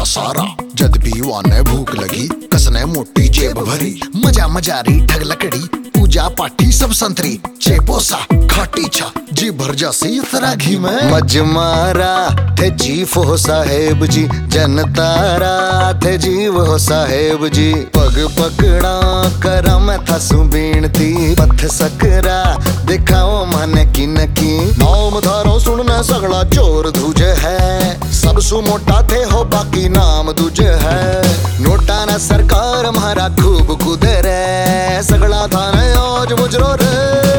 सारा। जद भी वाने भूख लगी कसने मोटी जेब भरी। मजा मजारी ठग लकड़ी पूजा पाठी सब संतरी। चेपोसा खाटी छा जी भर जासी तरा घी में। मज मारा थे जीफ हो साहेब जी जनतारा थे जीव हो साहेब जी। पग पकड़ा करा मैं था सुबीणती पथ सकरा दिखाओ मन की नकी। नाम धारो सुनने सगड़ा चोर दूजे है सब सु मोटा थे हो बाकी नाम दूजे है। नोटा न सरकार मारा खूब कूदे रे सगड़ा थाने आज मुजरो रे।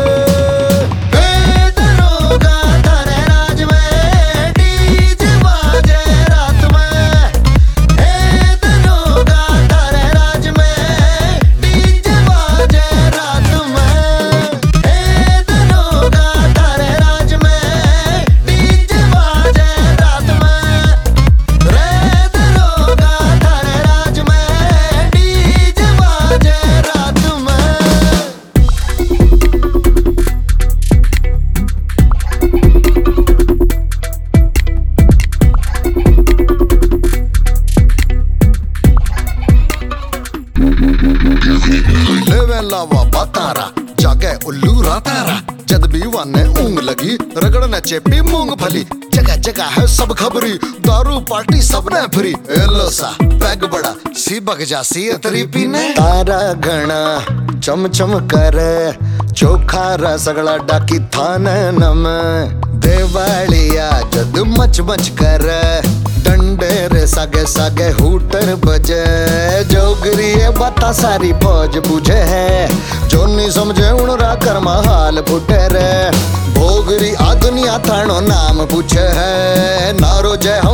लावा बतारा जागे उल्लू रातारा। जद भी वाने ऊंग लगी रगड़ने चेपी मूंगफली। जगह जगह है सब खबरी दारू पार्टी सबने फ्री। एलो सा पैग बड़ा सी बग जासी अतरी पीने। तारा घना चम चम करे चोखा रसगड़ा डाकी थाने नम। देवालिया जद मच मच करे डंडे रे सागे सागे हूटर बजे। जोगरी बता सारी फौज बुझे है जो नहीं समझे उनरा कर्मा हाल फुटे रे। भोगरी आ दुनिया थानो नाम पूछे है नारो जय